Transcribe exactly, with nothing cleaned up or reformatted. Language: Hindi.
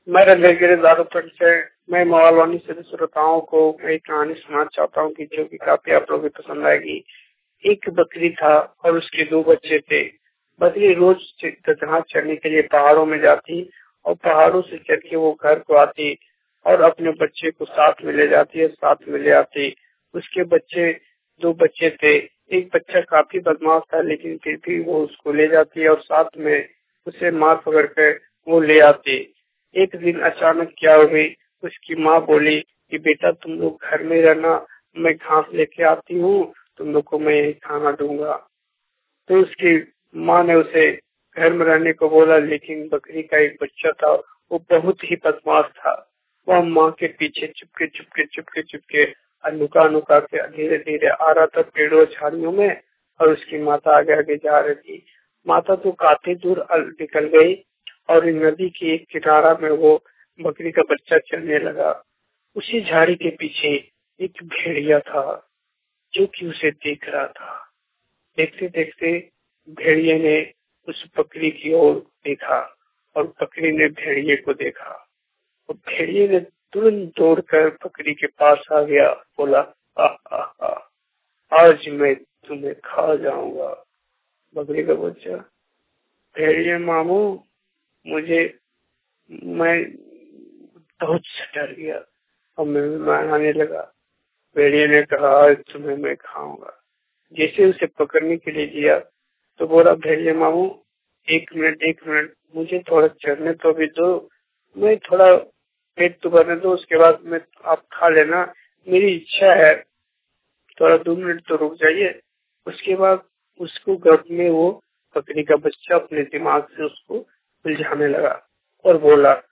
मैं रणधीर दारूपन से मैं मोबाइल सभी श्रोताओं को एक कहानी सुनाना चाहता हूँ कि जो कि काफी आप लोगों को पसंद आएगी। एक बकरी था और उसके दो बच्चे थे। बकरी रोज घास चरने के लिए पहाड़ों में जाती और पहाड़ों से चढ़ के वो घर को आती और अपने बच्चे को साथ में ले जाती है, साथ में ले आती। उसके बच्चे दो बच्चे थे। एक बच्चा काफी बदमाश था, लेकिन फिर भी वो उसको ले जाती है और साथ में उसे मार पकड़ कर वो ले आती। एक दिन अचानक क्या हुई, उसकी माँ बोली कि बेटा तुम लोग घर में रहना, मैं घास लेके आती हूँ, तुम लोग को मैं यही खाना दूंगा। तो उसकी माँ ने उसे घर में रहने को बोला, लेकिन बकरी का एक बच्चा था, वो बहुत ही बदमाश था। वह माँ के पीछे चुपके चुपके चुपके चुपके नुका नुका के धीरे धीरे आ रहा था पेड़ों झाड़ियों में, और उसकी माता आगे आगे जा रही थी। माता तो काफी दूर निकल गई और नदी के एक किनारा में वो बकरी का बच्चा चलने लगा। उसी झाड़ी के पीछे एक भेड़िया था जो कि उसे देख रहा था। देखते देखते भेड़िए ने उस बकरी की ओर देखा और बकरी ने भेड़िए को देखा और भेड़िए ने तुरंत दौड़कर बकरी के पास आ गया। बोला, आ, आ, आ, आज मैं तुम्हें खा जाऊंगा। बकरी का बच्चा, भेड़िए मामू, मुझे मैं बहुत से डर गया और मैं मारने लगा। भेड़िए ने कहा, आज तुम्हें मैं खाऊंगा। जैसे उसे पकड़ने के लिए दिया तो बोला, भेड़िए मामू एक मिनट एक मिनट मुझे थोड़ा चढ़ने तो भी दो, मैं थोड़ा पेट तो भरने दो, उसके बाद मैं आप खा लेना, मेरी इच्छा है, थोड़ा दो मिनट तो रुक जाइए। उसके बाद उसको गर्भ में वो बकरी का बच्चा अपने दिमाग से उसको उलझाने लगा और बोला,